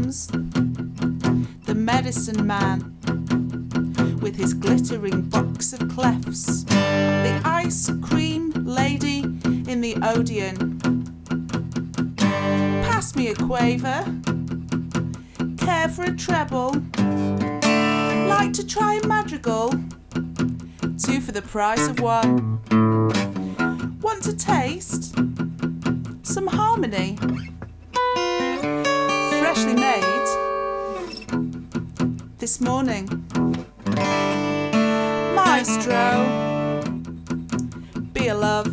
comes the medicine man with his glittering box of clefs, the ice cream lady in the Odeon. Pass me a quaver, care for a treble, like to try a madrigal, 2 for the price of 1. Want to taste some harmony, freshly made this morning. Maestro, be a love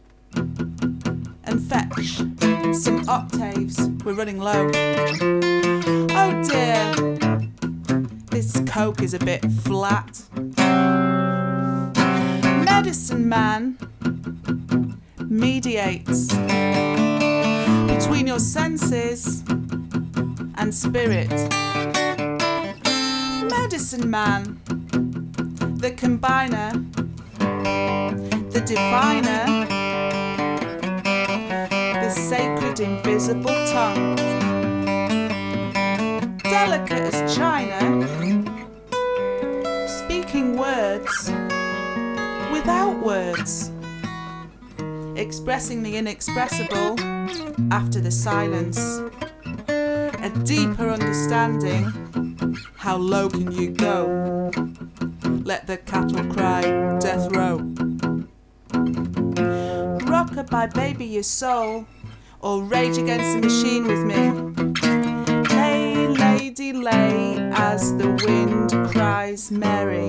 and fetch some octaves, we're running low. Oh dear, this coke is a bit flat. Medicine man mediates between your senses and spirit. Medicine man, the combiner, the diviner, the sacred invisible tongue, delicate as china, speaking words without words, expressing the inexpressible after the silence, a deeper understanding. How low can you go? Let the cattle cry death row. Rockabye baby your soul, or rage against the machine with me. Lay lady lay as the wind cries merry.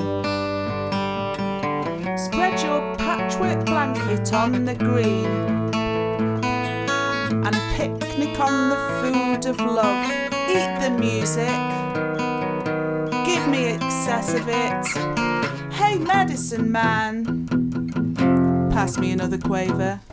Spread your patchwork blanket on the green and picnic on the food of love. Eat the music, give me excess of it. Hey medicine man, pass me another quaver.